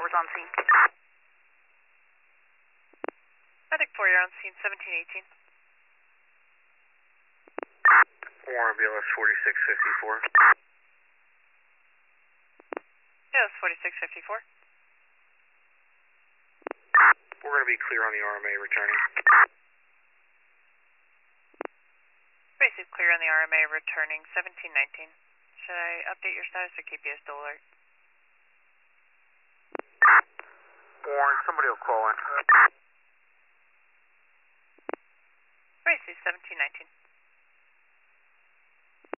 4's on scene. Medic 4, you're on scene 1718. Warren BLS 4654. Yes, 4654. We're going to be clear on the RMA returning. Basic clear on the RMA returning 1719. Should I update your status or keep you as dual alert? Warren, somebody will call in. Basic 1719.